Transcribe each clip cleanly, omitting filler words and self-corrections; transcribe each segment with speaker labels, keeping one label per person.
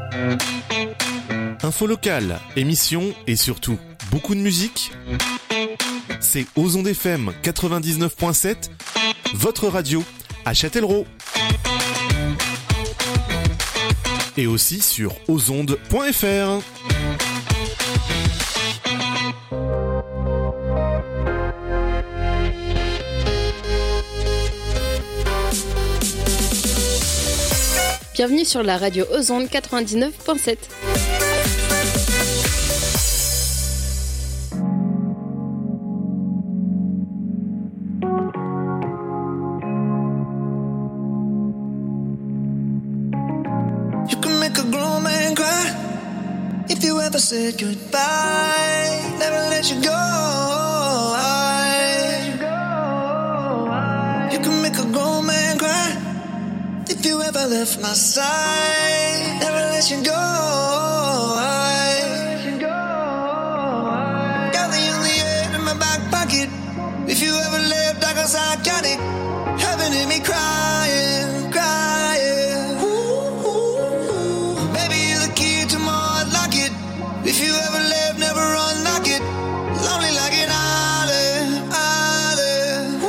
Speaker 1: Info locale, émissions et surtout beaucoup de musique. C'est Aux Ondes FM 99.7, votre radio à Châtellerault. Et aussi sur ausondes.fr.
Speaker 2: Bienvenue sur la radio Aux Ondes 99.7.
Speaker 3: Said goodbye, never let you go. You can make a grown man cry if you ever left my side, never let you go. Got the only air in my back pocket. If you ever left, I got psychotic. Heaven in me crying, crying. Baby, you're the key to my heart, lock it. If you ever left, never unlock it. Lonely like an island, island.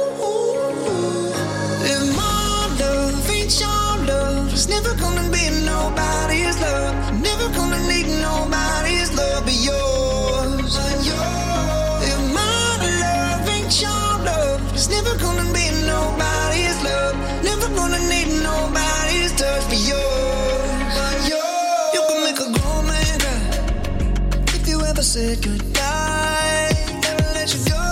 Speaker 3: If my love ain't your love, it's never gonna be nobody's love. Never gonna need nobody's love but yours. If my love ain't your love, it's never gonna be nobody's love. Never gonna need nobody's touch but yours. You can make a grown man cry. Ever said goodbye, never let you go.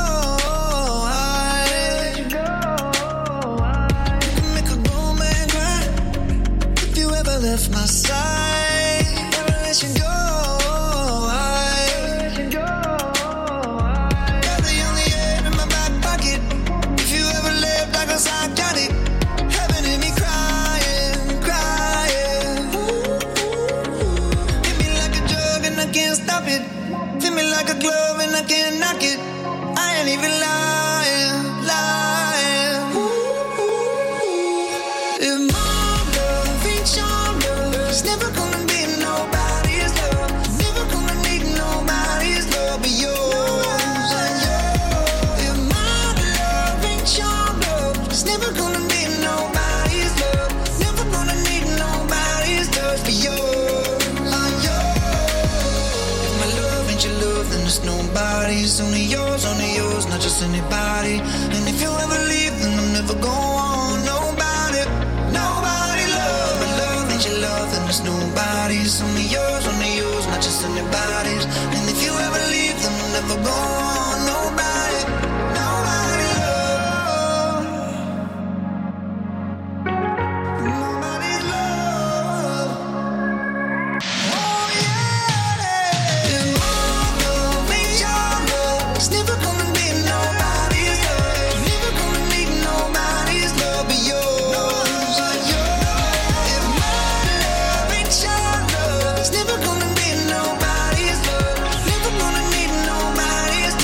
Speaker 3: You can make a grown man cry if you ever left my side, never let you go. Got the only air in my back pocket. If you ever left, I got psychotic. Heaven in me crying, crying. Hit me like a drug and I can't stop it. Fit me like a glove and I can't knock it. I ain't even lying, lying. If my love ain't your love, it's never gonna be nobody's love. Never gonna need nobody's love but yours. If my love ain't your love, it's never gonna be nobody's love. Never gonna need nobody's touch but yours. Your love, then it's nobody's. Only yours, not just anybody. And if you ever leave, then I'm never going. Nobody, nobody love. My love ain't your love, then it's nobody's. Only yours, not just anybody's. And if you ever leave, then I'm never going. Nobody, nobody love. Nobody's love. Oh yeah. It's never gonna be nobody's love. Never gonna need nobody's love but yours. If my love ain't your love, it's never gonna be nobody's love. Never gonna need nobody's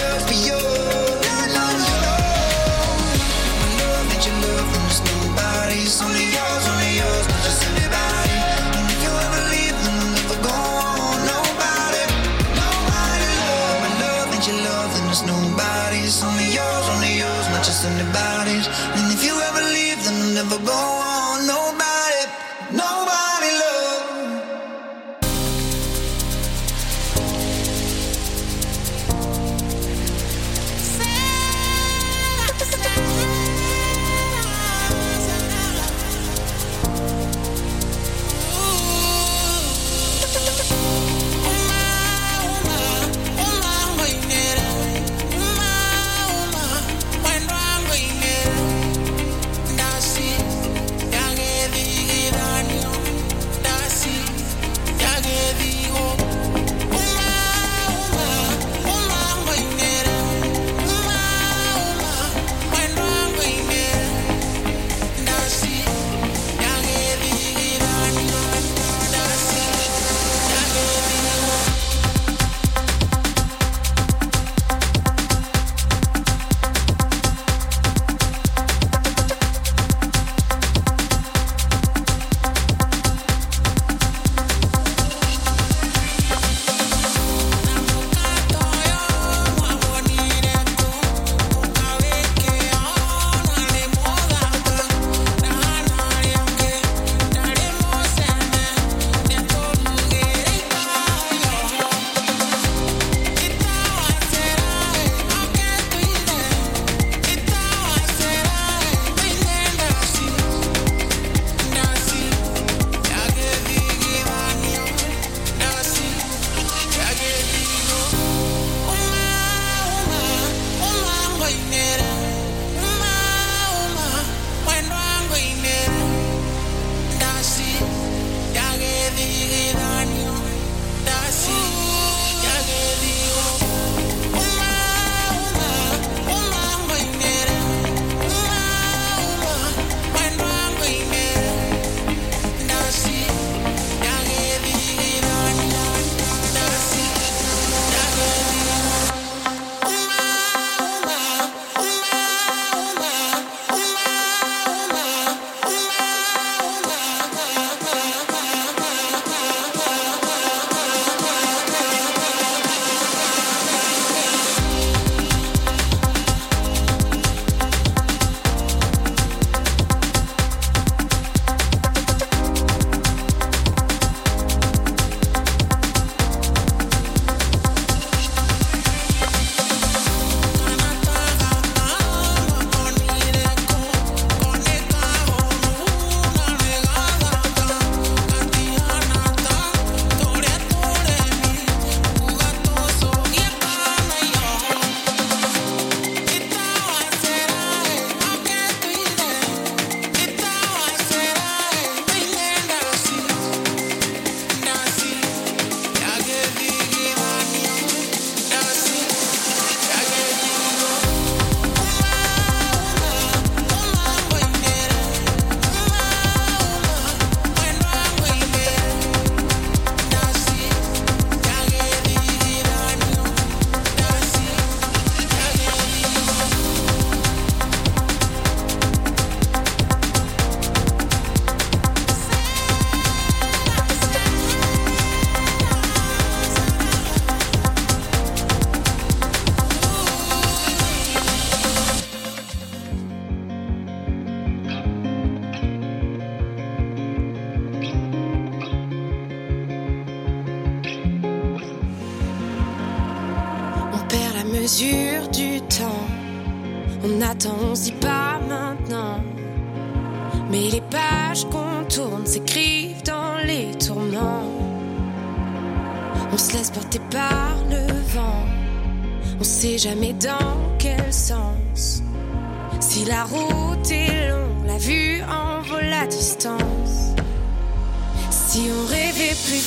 Speaker 4: mesure du temps. On attend, on se dit pas maintenant. Mais les pages qu'on tourne s'écrivent dans les tourments. On se laisse porter par le vent. On sait jamais dans quel sens. Si la route est longue, la vue en vaut la distance. Si on rêvait plus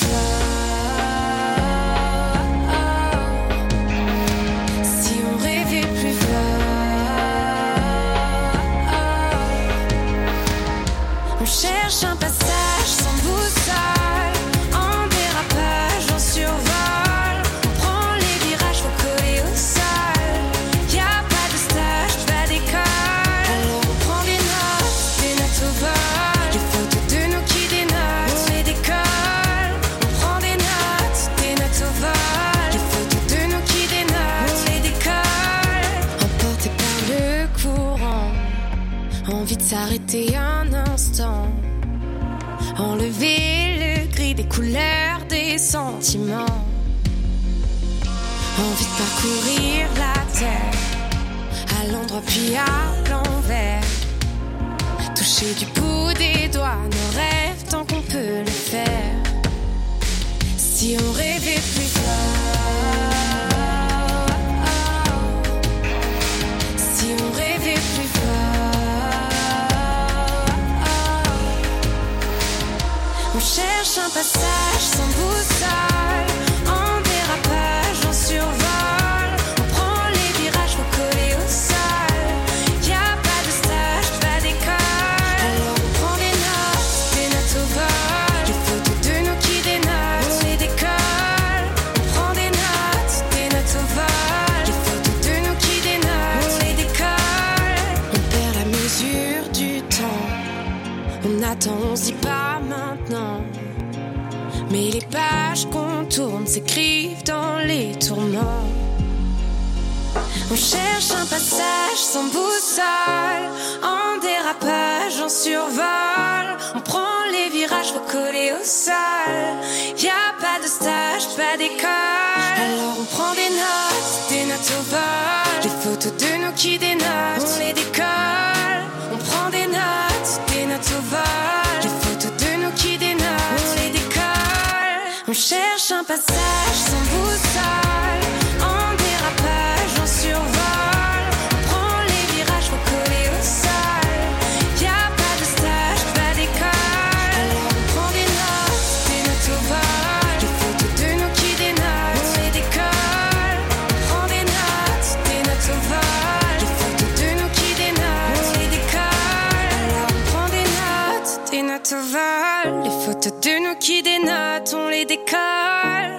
Speaker 4: fort, si on rêvait plus fort, on cherche un passage sans boussole, en dérapage, en survol. On prend les virages, faut coller au sol. Y'a pas de stage, pas d'école. Alors on prend des notes au vol. Les photos de nous qui dénotent, on les décolle. On prend des notes au vol. Les photos de nous qui dénotent, on les décolle. Emporté par le courant, envie de s'arrêter un instant. Enlever le gris des couleurs, des sentiments. Envie de parcourir la terre, à l'endroit puis à l'envers. Toucher du bout des doigts nos rêves tant qu'on peut le faire. Si on rêvait plus fort, si on rêvait plus fort, on cherche un passage sans boussole, en dérapage, en survol. On prend les virages, faut coller au sol. Y'a pas de stage, pas d'école. Alors on prend des notes au vol. Les photos de nous qui dénotent, on les décolle. On prend des notes au vol. Les photos de nous qui dénotent, on les décolle. On perd la mesure du temps. On attend, on se dit pas maintenant. Mais les pages qu'on tourne s'écrivent dans les tourments. On cherche un passage sans boussole, en dérapage, en survol. On prend les virages, faut coller au sol. Y'a pas de stage, pas d'école. Alors on prend des notes au vol. Les photos de nous qui dénotent, on les décolle. On prend des notes au vol. Les photos de nous qui dénotent, on les décolle. On cherche un passage sans boussole, en dérapage, en survol. On prend les virages, faut coller au sol. Y'a pas de stage, pas d'école. Alors on prend des notes au vol. Les photos de nous qui dénotent, on les décolle. On prend des notes au vol. Les photos de nous qui dénotent, on les décolle. Alors on prend des notes au vol. Les photos de nous qui dénotent, on les décolle.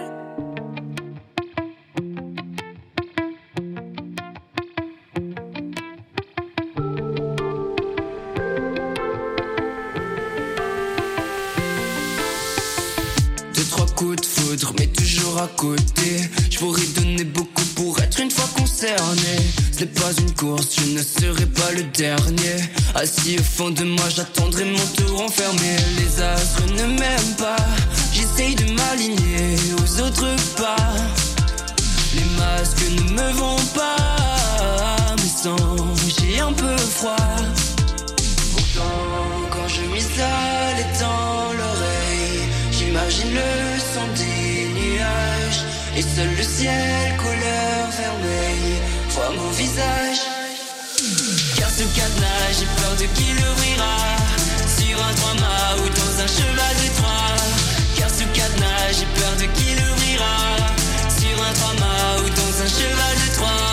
Speaker 5: Deux, trois coups de foudre, mais toujours à côté. Je pourrais donner beaucoup pour être une fois concerné. Ce n'est pas une course, je ne serai pas le dernier. Assis au fond de moi, j'attendrai mon tour enfermé. Les astres ne m'aiment pas, j'essaye de m'aligner aux autres pas. Les masques ne me vont pas, mais sans, j'ai un peu froid. Pourtant, quand je m'isole et dans l'oreille, j'imagine le son des nuages. Et seul le ciel couleur vermeille voit mon visage. Car ce cadenas, j'ai peur de qui l'ouvrira. Sur un trois-mâts ou dans un cheval de Troie. Car ce cadenas, j'ai peur de qui l'ouvrira. Sur un trois-mâts ou dans un cheval de Troie.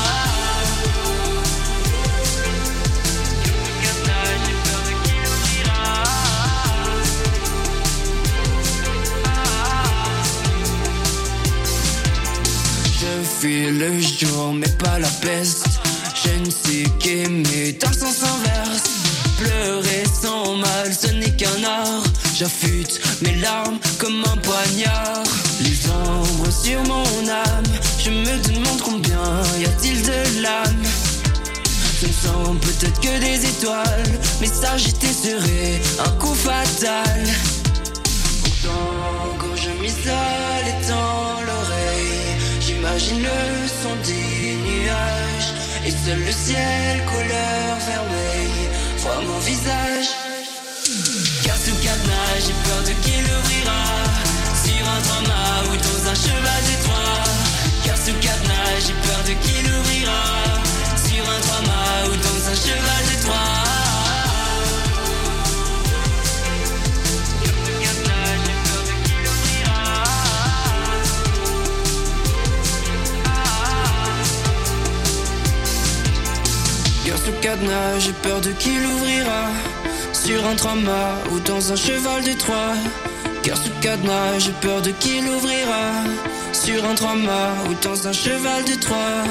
Speaker 5: Je fuis le jour mais pas la peste. Je ne sais qu'aimer dans le sens inverse. Pleurer sans mal, ce n'est qu'un art. J'affûte mes larmes comme un poignard. Les ombres sur mon âme, je me demande combien y a-t-il de l'âme. Ce ne sont peut-être que des étoiles, mais ça j'étais serré, un coup fatal. Pourtant quand je m'isole et dans l'oreille, j'imagine le son des nuages. Et seul le ciel couleur vermeil voit mon visage. Car sous cadenas, j'ai peur de qui l'ouvrira. Sur un trois-mâts ou dans un cheval de Troie. Car sous cadenas, j'ai peur de qui l'ouvrira. Sur un trois-mâts ou dans un cheval de Troie. Sous cadenas, j'ai peur de qui l'ouvrira. Sur un trois-mâts ou dans un cheval de Troie. Cœur sous cadenas, j'ai peur de qui l'ouvrira. Sur un trois-mâts ou dans un cheval de Troie.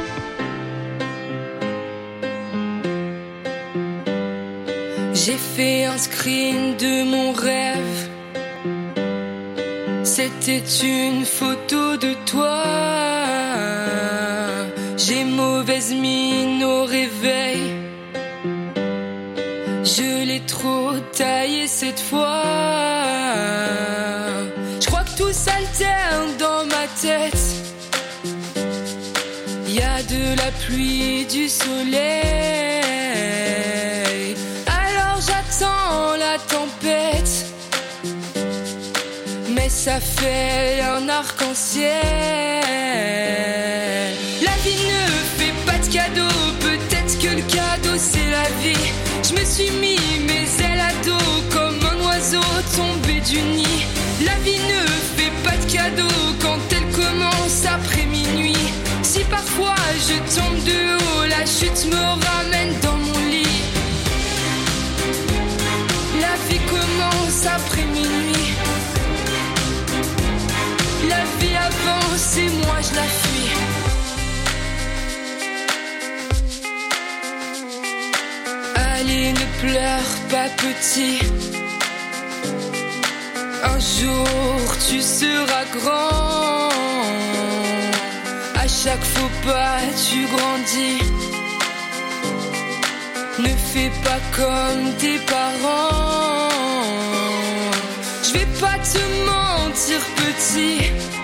Speaker 6: J'ai fait un screen de mon rêve. C'était une photo de toi. J'ai mauvaise mine au réveil. Je l'ai trop taillé cette fois. Je crois que tout s'alterne dans ma tête. Y a de la pluie, du soleil. Alors j'attends la tempête. Mais ça fait un arc-en-ciel. La vie ne fait pas de cadeaux. Peut-être que le cadeau c'est la vie. Je me suis mis mes ailes à dos comme un oiseau tombé du nid. La vie ne fait pas de cadeaux quand elle commence après minuit. Si parfois je tombe de haut, la chute me ramène dans mon lit. La vie commence après minuit. La vie avance et moi je la fuis. Allez, ne pleure pas petit. Un jour tu seras grand. À chaque faux pas tu grandis. Ne fais pas comme tes parents. Je vais pas te mentir petit.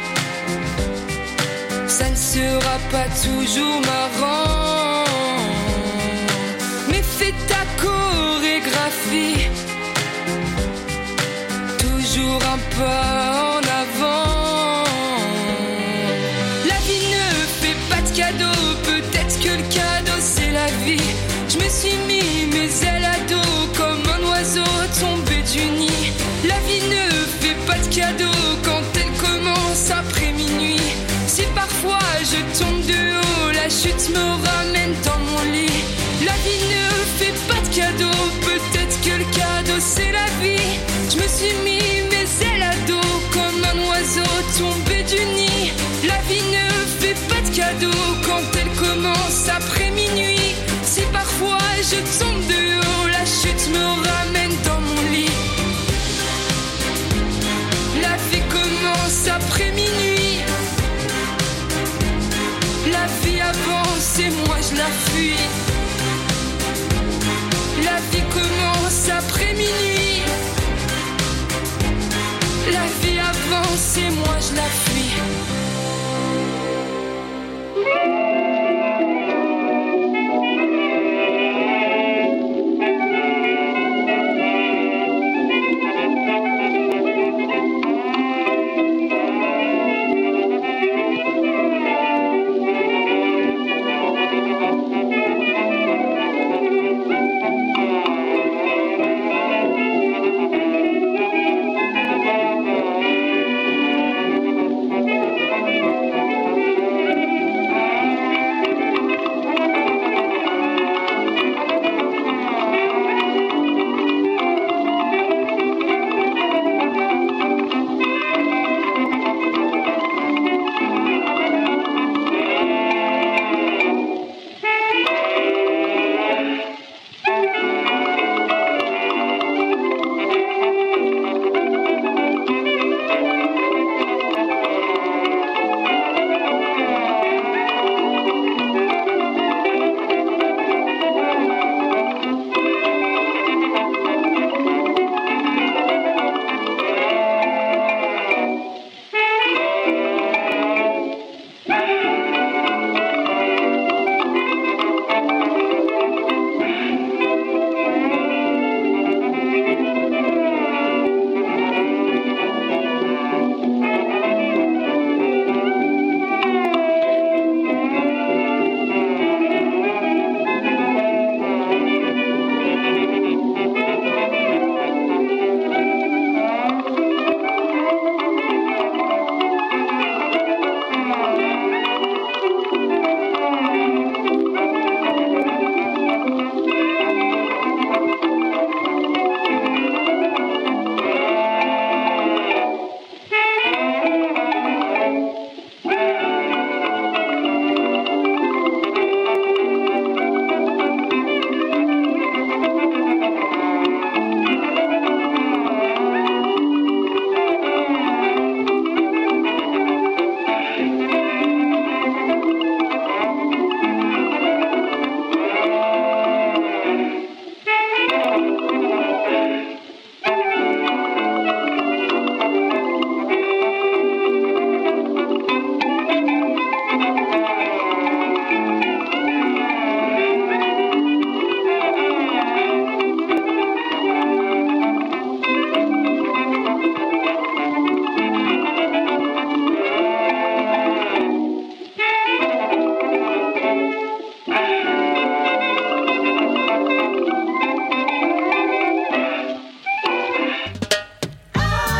Speaker 6: Ça ne sera pas toujours marrant. Mais fais ta chorégraphie. Toujours un pas en avant. La vie ne fait pas de cadeaux. Peut-être que le cadeau c'est la vie. Je me suis mis mes ailes à dos comme un oiseau tombé du nid. La vie ne fait pas de cadeaux quand elle commence après minuit. Si parfois je tombe de haut, la chute me ramène dans mon lit. La vie ne fait pas de cadeaux. Peut-être que le cadeau c'est la vie. Je me suis mis mes ailes à dos comme un oiseau tombé du nid. La vie ne fait pas de cadeaux quand elle commence après minuit. Si parfois je tombe de haut, la chute me ramène dans mon lit. La vie commence après minuit. La vie avance et moi je la fuis. La vie commence après minuit. La vie avance et moi je la fuis.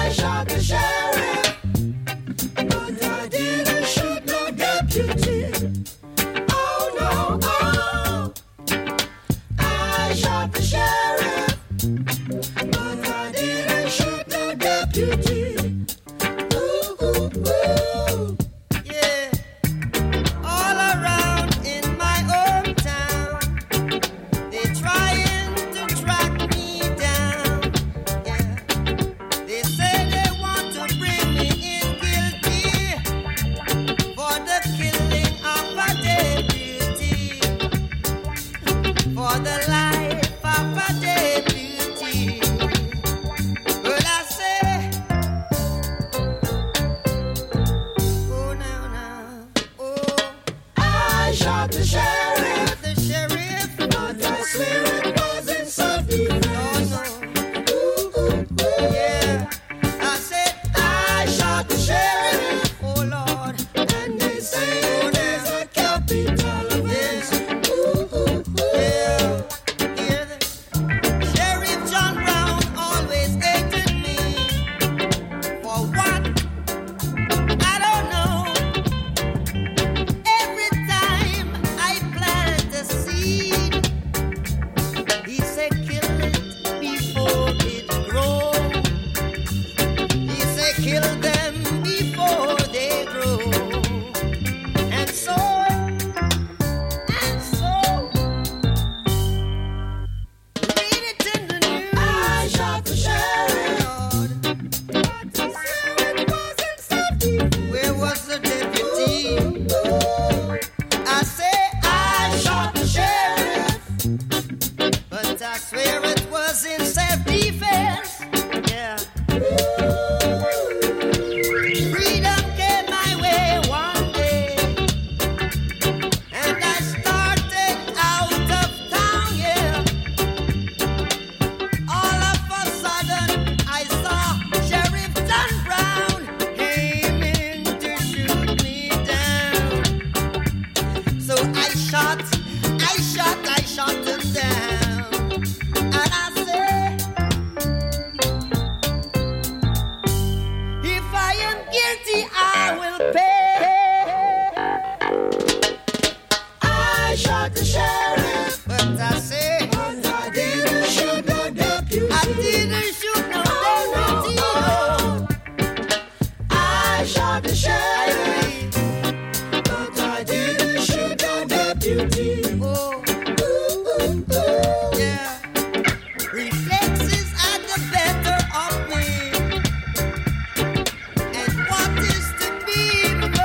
Speaker 3: shot the sheriff, but I didn't shoot no deputy. Oh no, oh, I shot the sheriff, but I didn't shoot no deputy. Ooh, ooh, ooh. Yeah, all around in my hometown, they trying to track me down. Yeah, they say they want to bring me in guilty for the killing of a deputy, for the life of a deputy. But I say, oh now, oh, I shot the sheriff, but I swear it wasn't self-defense. Ooh, ooh, ooh. Yeah, I said I shot the sheriff, oh Lord, and they say there's a capital offense. Ooh, ooh, ooh. Yeah, hear this? Sheriff John Brown always hated me for what? I don't know. Every time I plant a seed, he said kill it before it grows. He said kill them before they grow. And so, read it in the news. I shot the sheriff, but I swear it wasn't self-defense. Where was the deputy? I say I shot the sheriff, but I swear it was in self-defense. Yeah. Freedom came my way one day, and I started out of town. Yeah. All of a sudden, I saw Sheriff John Brown aiming to shoot me down. So I shot him down. And I say, if I am guilty, I will pay. I shot the sheriff, but I say, but I didn't shoot no deputy. I didn't shoot no deputy. I shot the sheriff, but I didn't shoot no deputy. Oh, ooh, ooh, ooh. Yeah. Reflexes are the better of me, and what is to be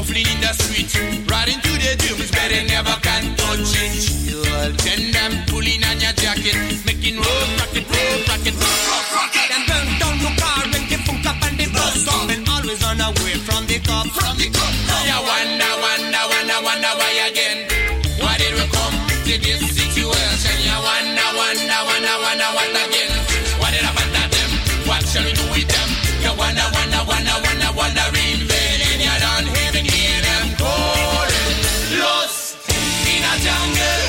Speaker 7: shuffling in the street, riding to the tunes, but they never can touch it. You'll tend them pulling on your jacket, making road rocket, and burn down your car and get funk up and the bus stop, and always run away from the cop. You wonder why again? Why did we come to this situation? You wonder what again? What did happen to them? What shall we do with them? You wonder in vain, and you don't even hear them calling. Lost in a jungle.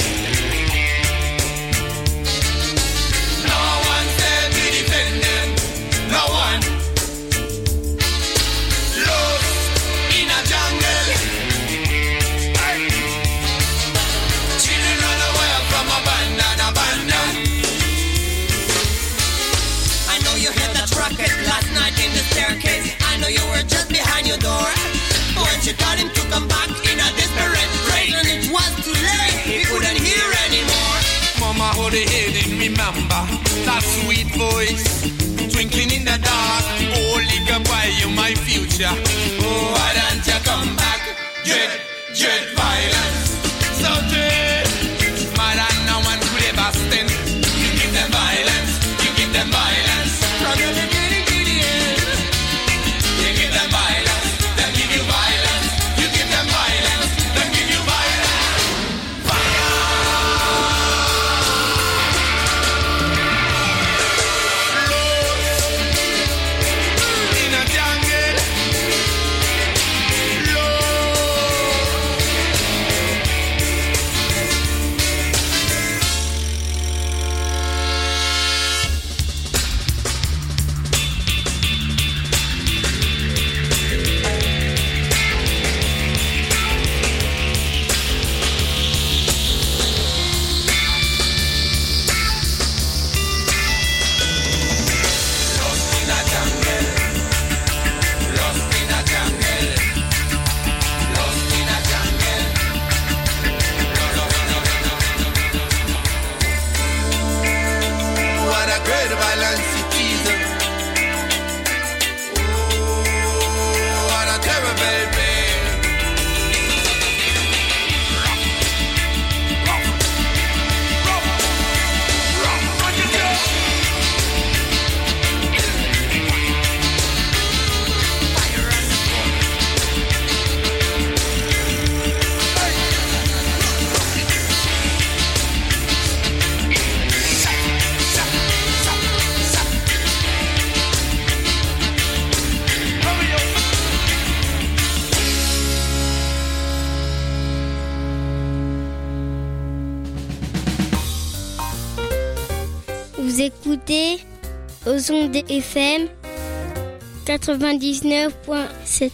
Speaker 7: No one said to defend them. No one. Lost in a jungle. Children run away from abandon. I know you heard that rocket last night in the staircase. I know you were just behind your door. When she told him to come back in a desperate rage, and it was too late, he couldn't hear anymore. Mama, hold your head and remember that sweet voice twinkling in the dark. Oh, little boy, you're my future. Oh, why don't you come back? Dread violence. So dread. More than no one could ever stand. You give them violence. From your beginning to the end. You give them violence. They'll give you violence. You give them violence. They'll give you violence. Fire! Lost in a jungle. What a great violence it is. Oh, what a terrible pain.
Speaker 8: Vous écoutez aux ondes FM 99.7.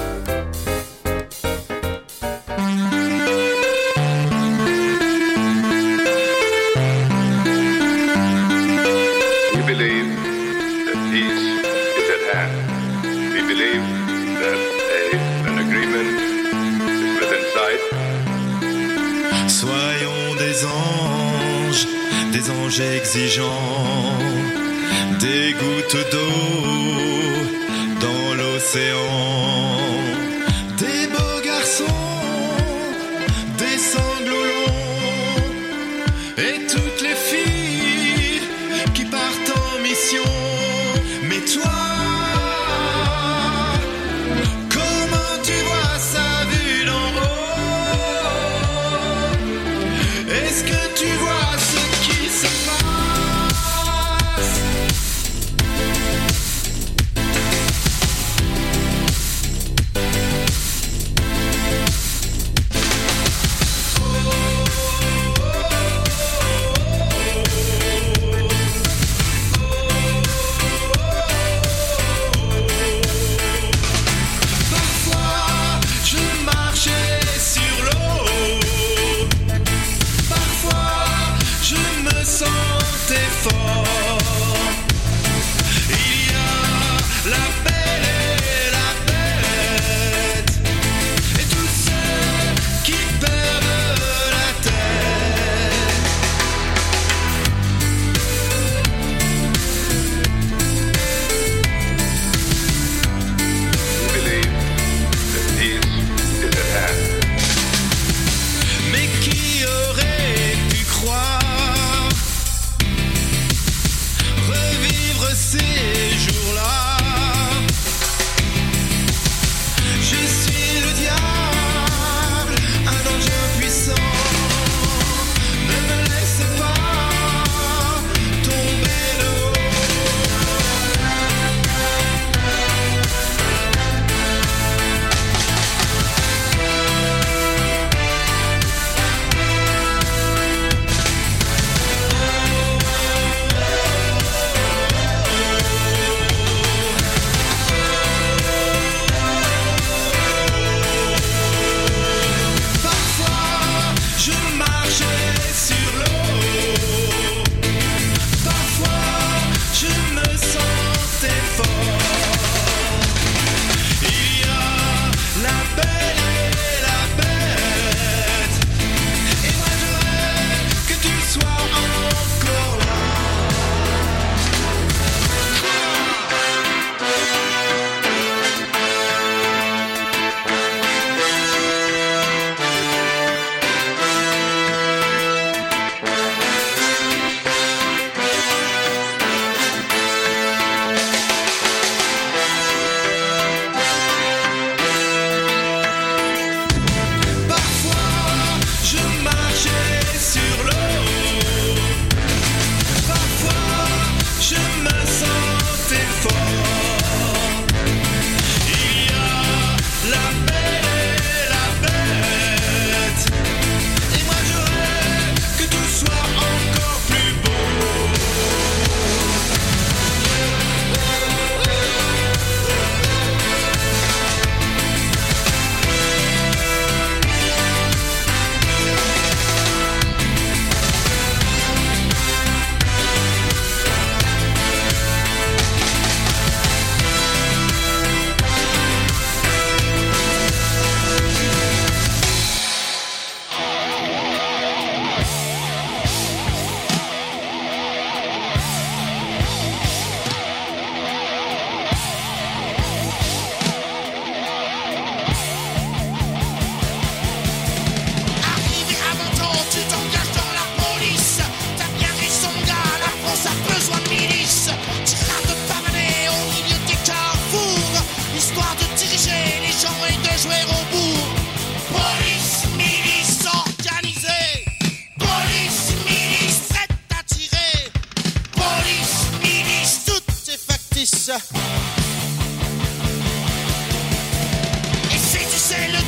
Speaker 9: We believe that peace is at hand. We believe that an agreement is within sight.
Speaker 10: Soyons des anges exigeants, des gouttes d'eau dans l'océan, des beaux garçons, des sanglots longs, et toutes les filles qui partent en mission. Mais toi, comment tu vois ça vu d'en haut? Est-ce que tu vois ce qui se passe? Parfois, je marchais sur l'eau. Parfois, je me sentais fort. Il y a la belle et la bête, et tous ceux qui perdent la tête.
Speaker 9: We believe that peace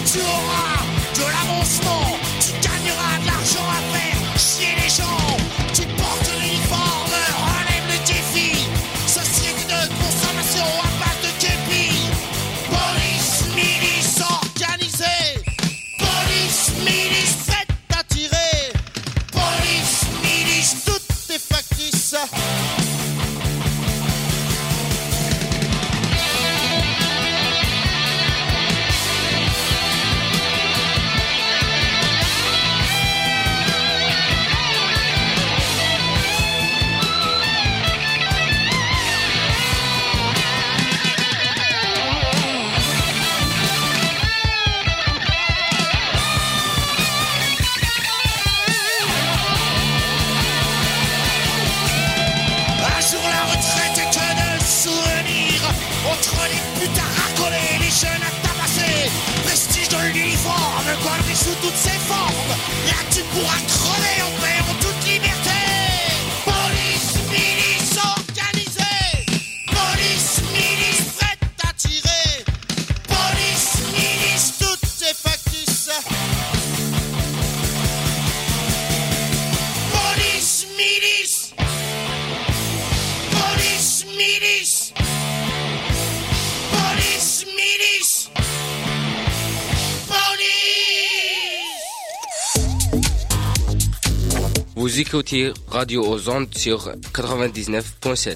Speaker 10: tu auras de l'avancement, tu gagneras de l'argent à faire chier les gens. Tu portes l'uniforme, relève le défi. Société de consommation à base de képi. Police, milice organisée. Police, milice prête à tirer. Police, milice, tout est factice. Un jour la retraite est que de souvenirs. Entre les putes à racoler, les jeunes à tabasser. Prestige de l'uniforme, gollerie sous toutes ses formes. Là tu pourras crever en paix, en toute liberté. Police, milice organisée. Police, milice prête à tirer. Police, milice, tout est factice. Police, milice. Police, milice. Police, milice. Police.
Speaker 11: Vous écoutez Radio aux ondes sur 99.7.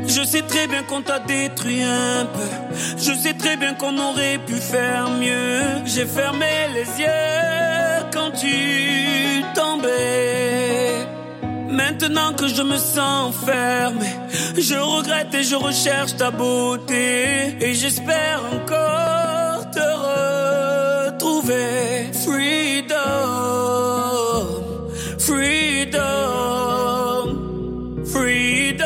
Speaker 12: Je sais très bien qu'on t'a détruit un peu. Je sais très bien qu'on aurait pu faire mieux. J'ai fermé les yeux quand tu tombais. Maintenant que je me sens enfermé, je regrette et je recherche ta beauté. Et j'espère encore te retrouver. Freedom, freedom, freedom.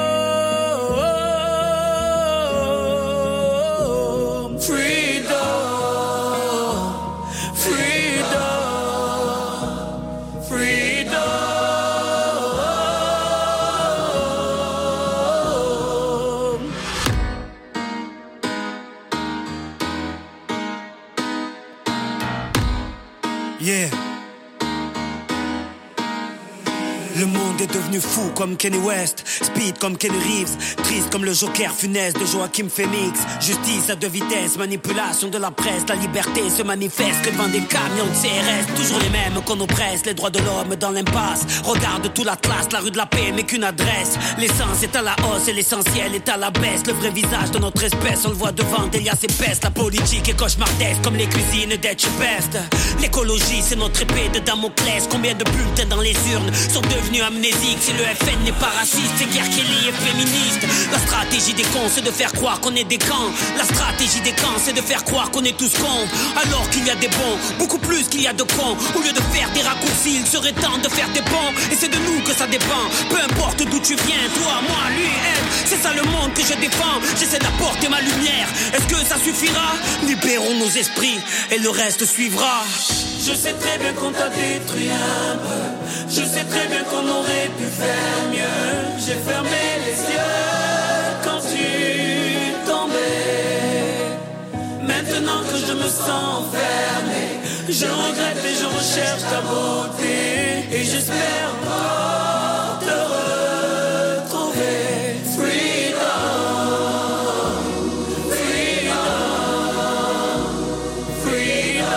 Speaker 13: Yeah. Le monde est devenu fou comme Kanye West, speed comme Kenny Reeves, triste comme le Joker funeste de Joaquin Phoenix. Justice à deux vitesses, manipulation de la presse, la liberté se manifeste devant des camions de CRS. Toujours les mêmes qu'on oppresse, les droits de l'homme dans l'impasse. Regarde tout l'Atlas, la rue de la paix mais qu'une adresse. L'essence est à la hausse et l'essentiel est à la baisse. Le vrai visage de notre espèce, on le voit devant des liasses épaisses. La politique est cauchemardesque comme les cuisines d'Etch Best. L'écologie c'est notre épée de Damoclès. Combien de bulletins dans les urnes sont devenus amnésiques? Si le FN n'est pas raciste, c'est guerre Kelly est féministe. La stratégie des cons c'est de faire croire qu'on est des camps. La stratégie des camps c'est de faire croire qu'on est tous cons. Alors qu'il y a des bons, beaucoup plus qu'il y a de cons. Au lieu de faire des raccourcis, il serait temps de faire des ponts. Et c'est de nous que ça dépend. Peu importe d'où tu viens, toi, moi, lui, elle. C'est ça le monde que je défends. J'essaie d'apporter ma lumière. Est-ce que ça suffira? Libérons nos esprits et le reste suivra.
Speaker 12: Je sais très bien qu'on t'a détruit un peu. Je sais très bien qu'on aurait pu faire mieux. J'ai fermé les yeux quand tu tombais. Maintenant que je me sens enfermé, je regrette et je recherche ta beauté. Et j'espère encore te retrouver. Freedom, freedom, freedom.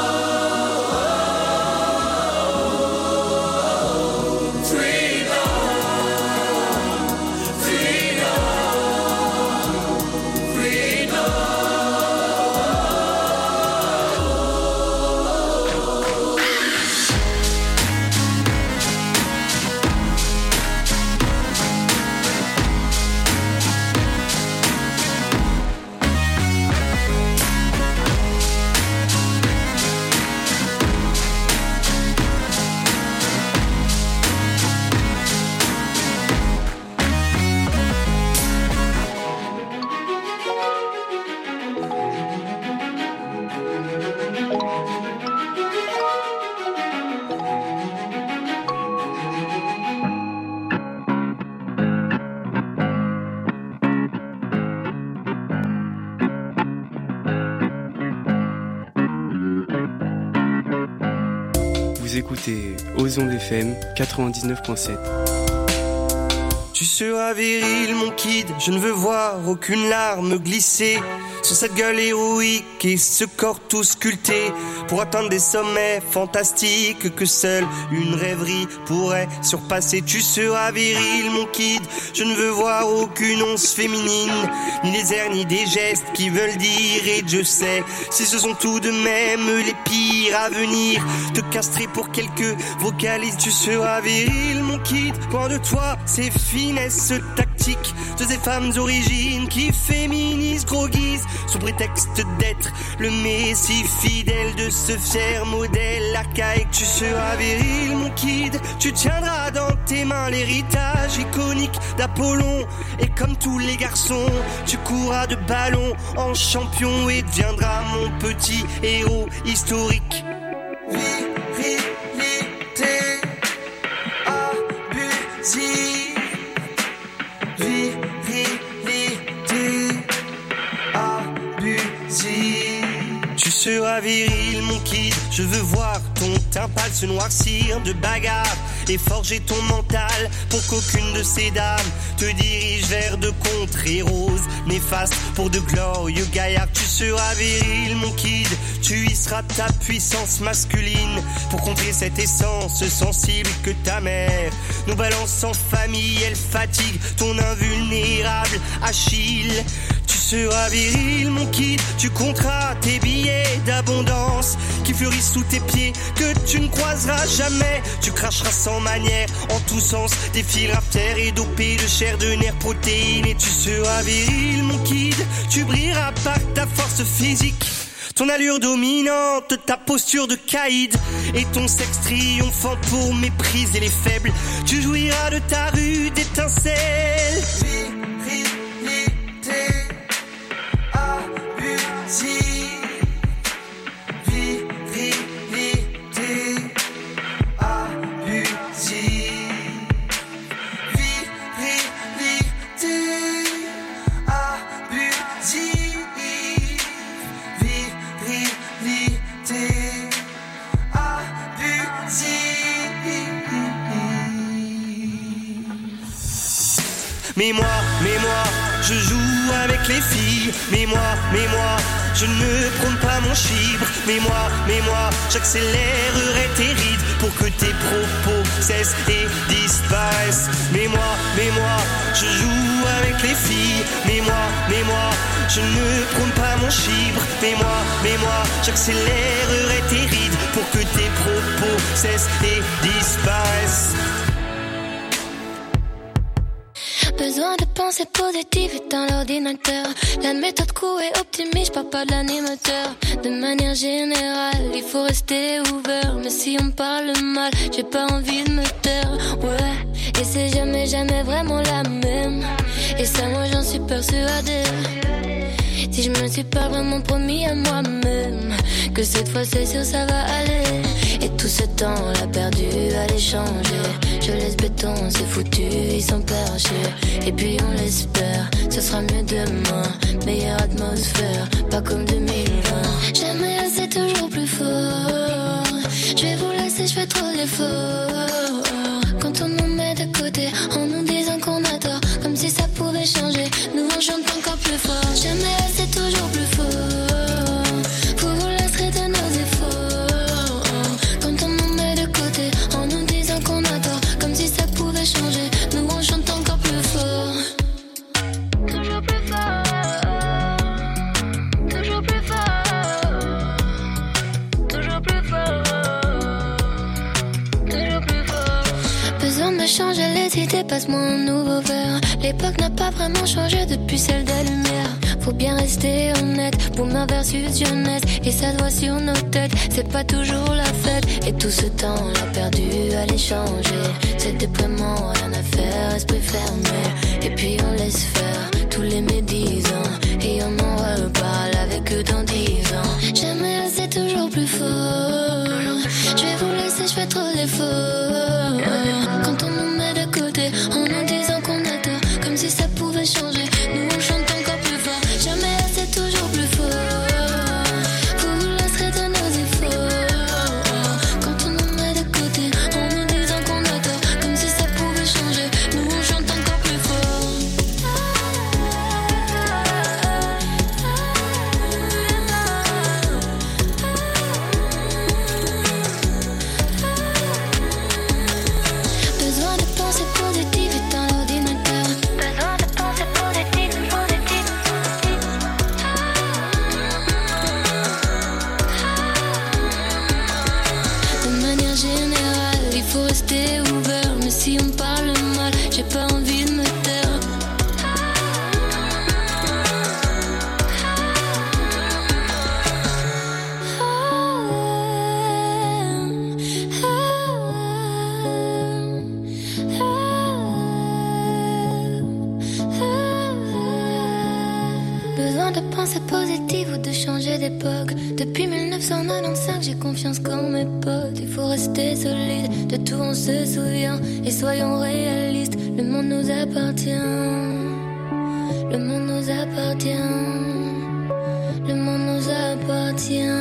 Speaker 14: Vous écoutez Ozon FM 99.7.
Speaker 15: Tu seras viril mon kid, je ne veux voir aucune larme glisser sur cette gueule héroïque et ce corps tout sculpté pour atteindre des sommets fantastiques que seule une rêverie pourrait surpasser. Tu seras viril mon kid, je ne veux voir aucune once féminine, ni les airs ni des gestes qui veulent dire. Et je sais, si ce sont tout de même les pires à venir, te castrer pour quelques vocalises. Tu seras viril mon kid, loin de toi ces finesses tactiques de ces femmes origines qui féminisent, gros guise sous prétexte d'être le messie fidèle de ce fier modèle archaïque. Tu seras viril mon kid, tu tiendras dans tes mains l'héritage iconique d'Apollon. Et comme tous les garçons, tu courras de ballon en champion et deviendras mon petit héros historique. Virilité abusive, virilité abusive. Tu seras viril mon kid, je veux voir ton teint pâle se noircir de bagarre et forger ton mental pour qu'aucune de ces dames te dirige vers de contrées roses néfastes pour de glorieux gaillards. Tu seras viril mon kid, tu y seras ta puissance masculine pour contrer cette essence sensible que ta mère nous balance en famille. Elle fatigue ton invulnérable Achille. Tu seras viril mon kid, tu compteras tes billets d'abondance qui fleurissent sous tes pieds, que tu ne croiseras jamais. Tu cracheras sans manière en tous sens, des fils terre et dopés de chair, de nerfs, protéines. Et tu seras viril mon kid, tu brilleras par ta force physique, ton allure dominante, ta posture de caïd et ton sexe triomphant pour mépriser les faibles. Tu jouiras de ta rude étincelle. Virilité abusive. Virilité abusive. Virilité abusive. Virilité abusive. Mais moi, je joue avec les filles. Mais moi, je ne prône pas mon chibre. Mais moi, j'accélérerai tes rides pour que tes propos cessent et disparaissent. Mais moi, je joue avec les filles. Mais moi, je ne prône pas mon chibre. Mais moi, j'accélérerai tes rides pour que tes propos cessent et disparaissent.
Speaker 16: Besoin de pensée positive éteins l'ordinateur. La méthode court et optimiste, je parle pas de l'animateur. De manière générale, il faut rester ouvert. Mais si on parle mal, j'ai pas envie de me taire. Ouais, et c'est jamais vraiment la même. Et ça moi j'en suis persuadée. Si je me suis pas vraiment promis à moi-même que cette fois c'est sûr ça va aller. Et tout ce temps on l'a perdu à l'échanger. Je laisse béton, c'est foutu, ils sont perchés. Et puis on l'espère, ce sera mieux demain. Meilleure atmosphère, pas comme 2020. J'aimerais c'est toujours plus fort. Je vais vous laisser, je fais trop d'efforts. Quand on nous met de côté, en nous disant qu'on a tort, comme si ça pouvait changer. Nous on chante encore plus fort. J'aimerais c'est toujours plus fort. Vous vous lasserez de nos efforts. Quand on nous met de côté, en nous disant qu'on a tort, comme si ça pouvait changer. Nous on chante encore plus fort. Toujours plus fort. Toujours plus fort. Toujours plus fort. Toujours plus fort. Besoin de changer les idées, passe-moi un nouveau verre. L'époque n'a pas vraiment changé depuis celle des Lumières. Faut bien rester honnête, boomer versus jeunesse. Et ça se voit sur nos têtes, c'est pas toujours la fête. Et tout ce temps on l'a perdu à l'échanger. C'est déprimant, rien à faire, esprit fermé. Et puis on laisse faire tous les médisants. Et on en reparle avec eux dans 10 ans. J'aimerais c'est toujours plus fort. Je vais vous laisser, je fais trop d'efforts. Quand on nous met de côté, en nous disant qu'on a tort, comme si ça pouvait changer. Nous on chante encore plus fort. Jamais c'est toujours plus fort. Vous vous lasserez de nos efforts. Quand on nous met de côté, en nous disant qu'on a tort, comme si ça pouvait changer. Nous on chante encore plus fort. Besoin de pensée positive éteins l'ordinateur. Besoin de pensée positive. De manière générale, il faut rester ouvert. Mais si on parle mal, j'ai pas envie de me taire. Besoin de pensée positive ou de changer d'époque. Depuis 1995, j'ai confiance qu'en mes potes. Il faut rester solide, de tout on se souvient. Et soyons réalistes, le monde nous appartient. Le monde nous appartient. Le monde nous appartient.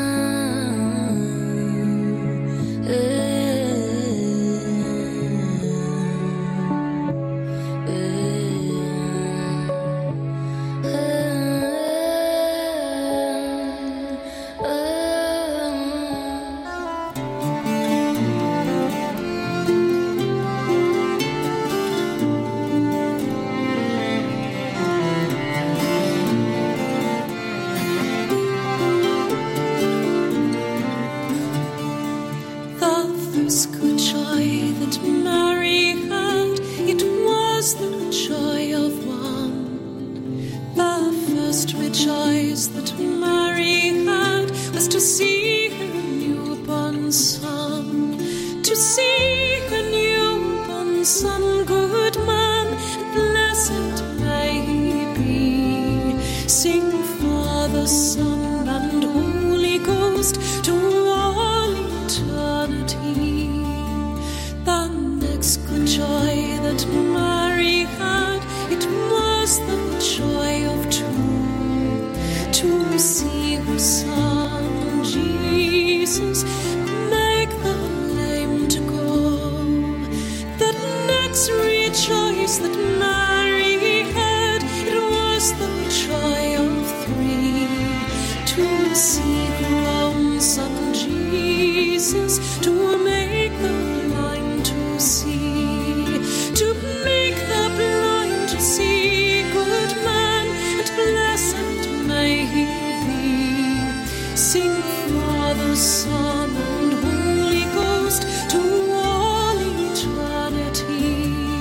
Speaker 17: rejoice that Mary had was to see her newborn son, to see her newborn son, good man, blessed may he be. Sing Father, Son, and Holy Ghost to all eternity. The next good joy that Mary had, it was the joy of two, to see her son Jesus make the lame to go. The next rejoice that Mary had, it was the joy of three, to see her own son Jesus, to make the blind to see, to make the blind to see, good man, and blessed may he be. Sing Father, Son, and Holy Ghost to all eternity.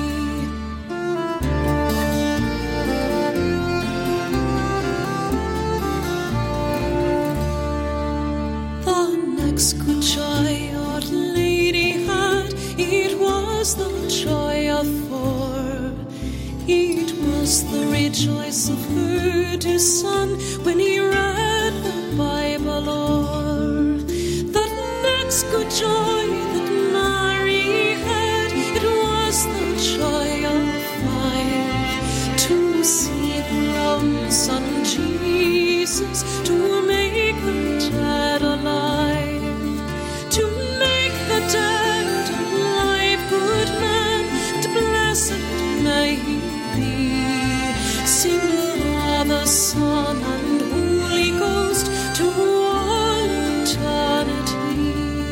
Speaker 17: The next good joy Our Lady had, it was the joy of four. It was the rejoice of her dear son when he read the Bible o'er. The next good joy that Mary had, it was the joy of five, to see her own son Jesus, to make the dead alive, to make the dead alive, good man, and blessed may he be. Sing Father, Son, and Holy Ghost to all eternity.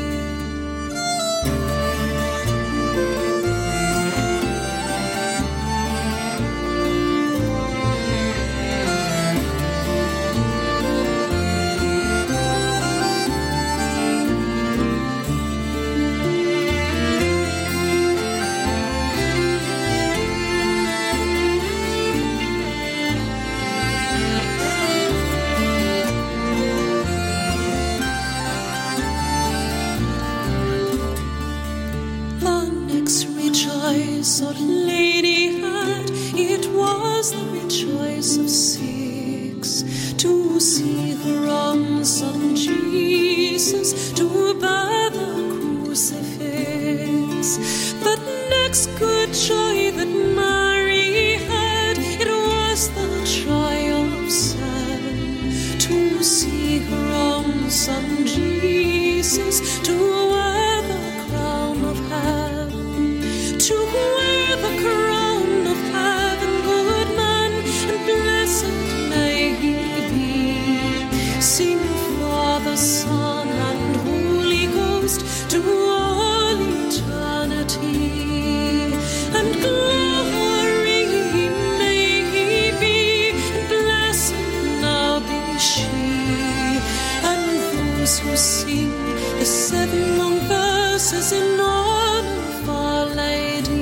Speaker 17: The next rejoice Our Lady had, it was the rejoice of six, to see her own son Jesus, to bear the crucifix. The next good joy that Mary had, it was the joy of seven, to see her own son Jesus, to wear the crown of heaven, to wear the crown of heaven, good man, and blessed may he be. Sing Father, Son, and Holy Ghost to all eternity. And glory may he be, and blessed now be she. And those who sing the 7 long verses in honor of Our Lady.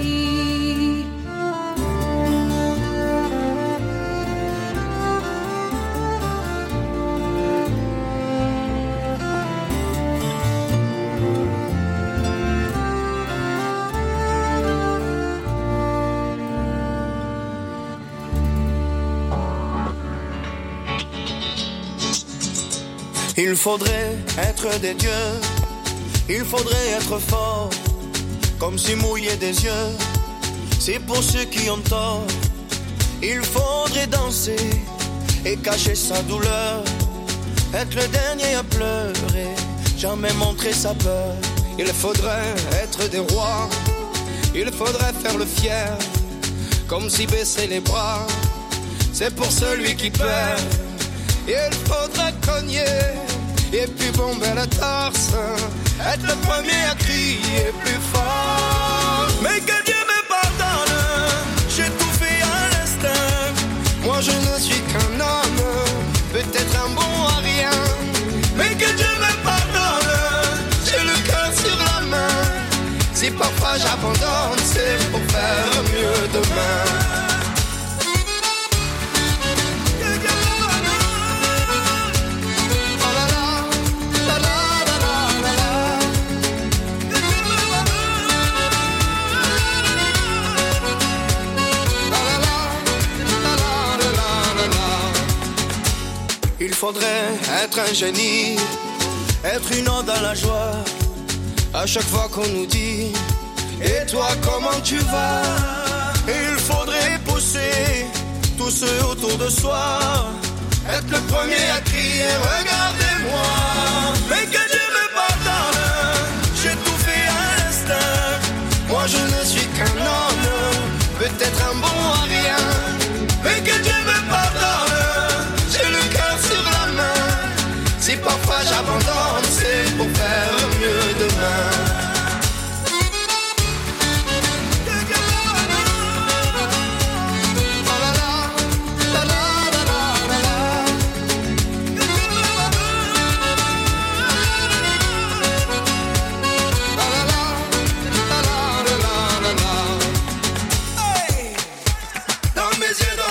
Speaker 15: Il faudrait être des dieux, il faudrait être fort, comme si mouiller des yeux, c'est pour ceux qui ont tort. Il faudrait danser et cacher sa douleur, être le dernier à pleurer, jamais montrer sa peur. Il faudrait être des rois, il faudrait faire le fier, comme si baisser les bras, c'est pour celui qui perd. Il faudrait cogner et puis bomber la torse, être le premier à crier plus fort. Mais que Dieu me pardonne, j'ai tout fait à l'instinct. Moi je ne suis qu'un homme, peut-être un bon à rien. Mais que Dieu me pardonne, j'ai le cœur sur la main. Si parfois j'abandonne, c'est pour faire mieux demain.
Speaker 18: faudrait être un génie, être une onde dans la joie. À chaque fois qu'on nous dit et toi comment tu vas, il faudrait pousser tous ceux autour de soi, être le premier à crier regardez-moi. Mais que Dieu me pardonne, j'ai tout fait à l'instinct. Moi je ne suis qu'un homme, peut-être un bon à rien. Mais que Dieu me pardonne, j'ai le cœur sur la main. Si parfois j'abandonne, c'est pour faire mieux demain. Dans mes yeux,